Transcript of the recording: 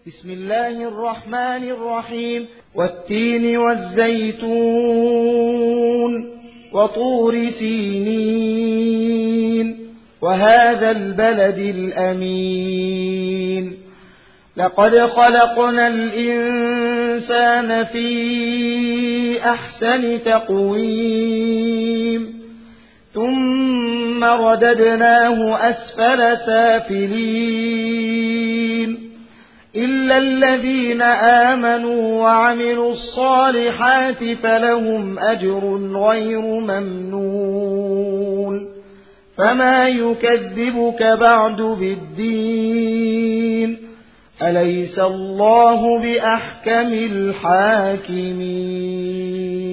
بسم الله الرحمن الرحيم. والتين والزيتون وطور سينين وهذا البلد الأمين لقد خلقنا الإنسان في أحسن تقويم ثم رددناه أسفل سافلين إلا الذين آمنوا وعملوا الصالحات فلهم أجر غير ممنون فما يكذبك بعد بالدين أليس الله بأحكم الحاكمين.